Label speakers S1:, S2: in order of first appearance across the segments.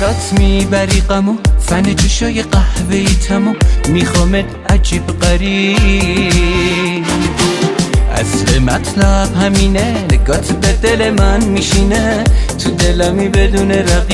S1: برات میبری غمو، فن جوشای قهوه‌ای تموم، میخوامت عجیب غریب. اصل مطلب همینه، نگات به دل من میشینه، تو دلمی بدون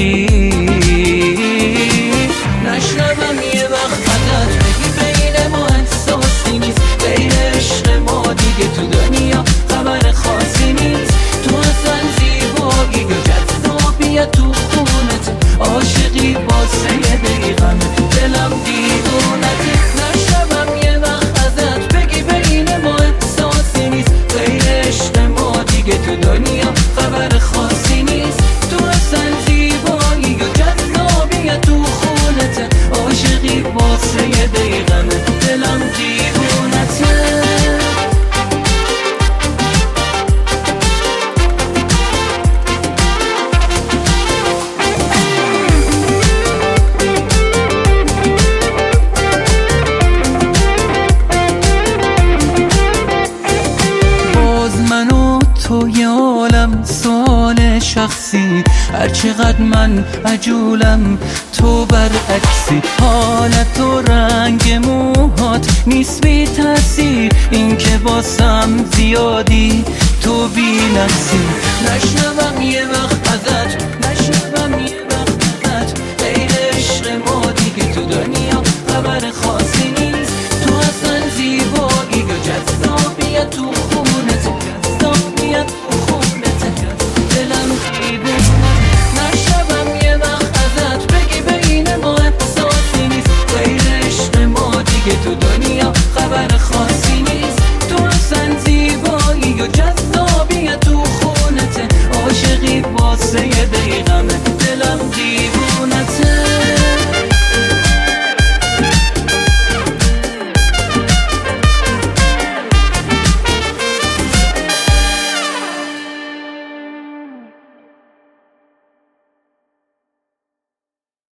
S1: رقیب. نشنوم یه وقت ازت بگی بین ما احساسی نیست، غیر عشق ما دیگه تو دنیا خبر خاصی نیست. تو اصلا زیبایی و جذابیت تو خونت، عاشقی واسه یه دقیقم دلم دیوونته. نشنوم یه وقت ازت بگی بین ما احساسی نیست، غیر عشق ما دیگه تو دنیا خبر خاصی نیست. تو اصلا زیبایی و جذابیت تو خونت، عاشقی واسه یه دقیقم دلم دیوونته. تو یه عالم سوال شخصی، هرچقدر من عجولم تو برعکسی. حالت و رنگ موهات نیست بی تأثیر، این که واسم زیادی تو بی نفسی. نشنوم یه وقت ازت